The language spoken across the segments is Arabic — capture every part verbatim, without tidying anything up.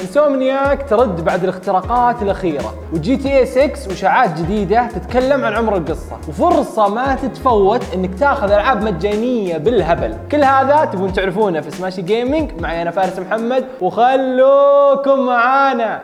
انسومنياك ترد بعد الاختراقات الأخيرة، وجي تي اي ستة وشعات جديدة تتكلم عن عمر القصة، وفرصة ما تتفوت انك تاخذ العاب مجانية بالهبل. كل هذا تبون تعرفونه في سماشي جيمنج. معي انا فارس محمد، وخلوكم معانا.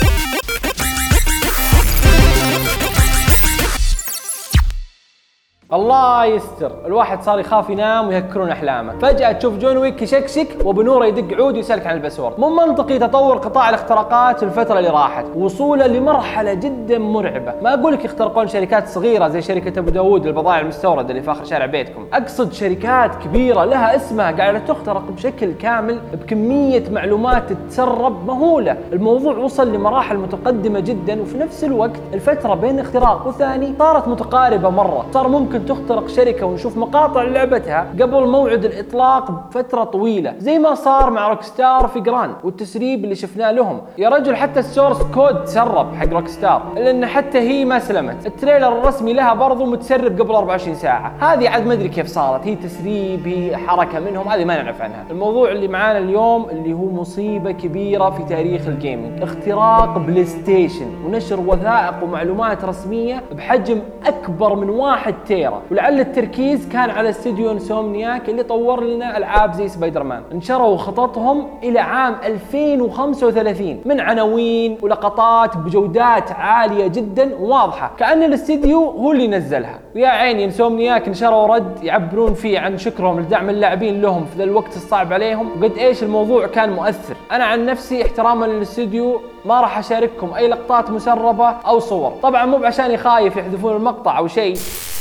الله يستر، الواحد صار يخاف ينام ويهكرون احلامه. فجأة تشوف جون ويك يشكشك وبنوره يدق عود ويسألك عن الباسورد. مو منطقي تطور قطاع الاختراقات في الفترة اللي راحت، وصوله لمرحلة جدا مرعبة. ما اقول لك يخترقون شركات صغيرة زي شركة ابو داود للبضائع المستوردة اللي في اخر شارع بيتكم، اقصد شركات كبيرة لها اسمها قاعدة تخترق بشكل كامل بكمية معلومات تتسرب مهولة. الموضوع وصل لمراحل متقدمة جدا، وفي نفس الوقت الفترة بين اختراق وثاني صارت متقاربة مرة. صار ممكن تخترق شركة ونشوف مقاطع لعبتها قبل موعد الإطلاق بفترة طويلة، زي ما صار مع روكستار في جراند والتسريب اللي شفناه لهم. يا رجل حتى السورس كود تسرب حق روكستار، إلا إن حتى هي ما سلمت. التريلر الرسمي لها برضو متسرب قبل أربعة وعشرين ساعة. هذه عاد ما أدري كيف صارت، هي تسريب هي حركة منهم، هذه ما نعرف عنها. الموضوع اللي معانا اليوم اللي هو مصيبة كبيرة في تاريخ الجيمنج، اختراق بلاي ستيشن ونشر وثائق ومعلومات رسمية بحجم أكبر من واحد تيرا. ولعل التركيز كان على استديو انسومنياك اللي طور لنا العاب زي سبايدر مان. انشروا خططهم الى عام ألفين وخمسة وثلاثين من عناوين ولقطات بجودات عاليه جدا وواضحه، كأن الاستديو هو اللي نزلها. ويا عيني انسومنياك نشروا رد يعبرون فيه عن شكرهم لدعم اللاعبين لهم في ذا الوقت الصعب عليهم، وقد ايش الموضوع كان مؤثر. انا عن نفسي احتراما للاستديو ما راح اشارككم اي لقطات مسربه او صور، طبعا مو بعشاني خايف يحذفون المقطع او شيء.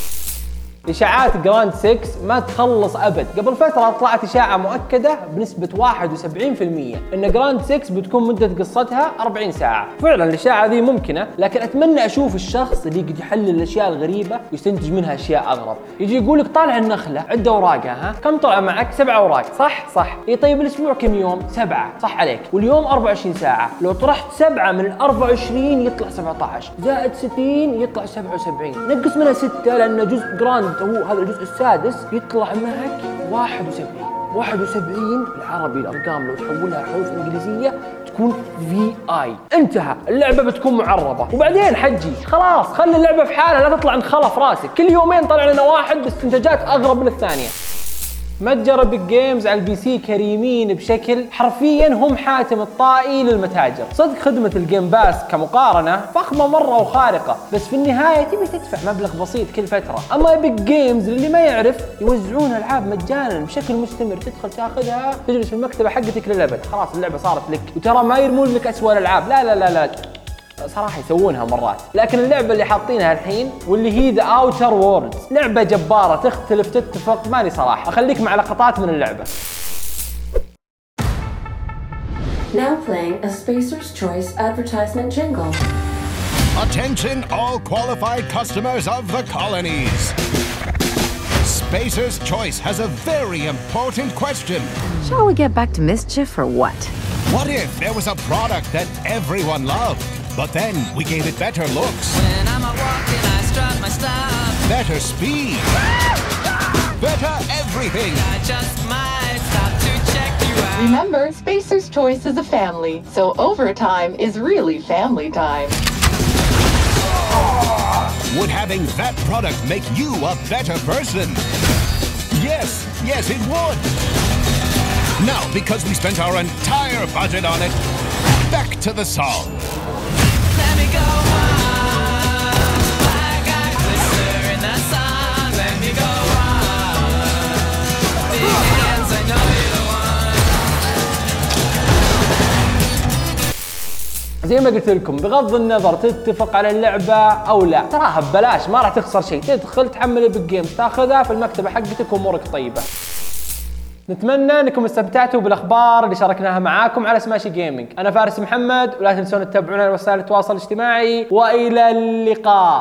إشاعات جراند ستة ما تخلص أبد. قبل فترة طلعت إشاعة مؤكدة بنسبة واحد وسبعين بالمئة إن جراند ستة بتكون مدة قصتها أربعين ساعة. فعلا الإشاعة ذي ممكنة، لكن أتمنى أشوف الشخص اللي يقدر يحلل الأشياء الغريبة ويستنتج منها أشياء أغرب. يجي يقولك طالع النخلة عد أوراقها، ها كم طلع معك؟ سبع أوراق، صح؟ صح. إيه طيب الأسبوع كم يوم؟ سبعة، صح عليك. واليوم أربعة وعشرين ساعة، لو طرحت سبعة من أربعة وعشرين يطلع سبعة عشر، زائد ستين يطلع سبعة وسبعين، نقص منها ستة لأن جزء جراند هو هذا الجزء السادس، يطلع معك واحد وسبعين. واحد وسبعين بالعربي الأرقام لو تحولها حروف إنجليزية تكون في آي. انتهى، اللعبة بتكون معربة. وبعدين حجي خلاص خلي اللعبة في حالها، لا تطلع نخلة في راسك. كل يومين طلع لنا واحد باستنتاجات أغرب من الثانية. متجر بيج جيمز على البي سي كريمين بشكل حرفيا هم حاتم الطائي للمتاجر. صدق خدمة الجيم باس كمقارنة فخمة مرة وخارقة، بس في النهاية تبي تدفع مبلغ بسيط كل فترة. أما بيج جيمز اللي ما يعرف يوزعون ألعاب مجانا بشكل مستمر، تدخل تاخذها تجلس في المكتبة حقتك للأبد، خلاص اللعبة صارت لك. وترى ما يرمون لك أسوأ الألعاب، لا لا لا لا صراحة يسوونها مرات. لكن اللعبة اللي حاطينها الحين واللي هي The Outer Worlds لعبة جبارة، تختلف تتفق، ماني صراحة. أخليك مع لقطات من اللعبة. Now playing a Spacer's Choice advertisement jingle. Attention all qualified customers of the colonies. Spacer's Choice has a very important question. Shall we get back to mischief or what? What if there was a product that everyone loved, but then we gave it better looks, when I'm out walking I strut my stuff, better speed, better everything? I just might stop to check you out. Remember, Spacer's Choice is a family, so overtime is really family time. Would having that product make you a better person? Yes, yes it would. Now, because we spent our entire budget on it, back to the song. Let me go on, like I glister in the sun. Let me go on, big hands, I know you're the one. زي ما قلت لكم، بغض النظر تتفق على اللعبة أو لا، تراها ببلاش ما راح تخسر شيء. تدخل تحمل بيج جيمز، تاخذها في المكتبة حقتك وأمورك طيبة. نتمنى انكم استمتعتوا بالاخبار اللي شاركناها معاكم على سماشي جيمنج. انا فارس محمد، ولا تنسون تتابعونا على وسائل التواصل الاجتماعي، والى اللقاء.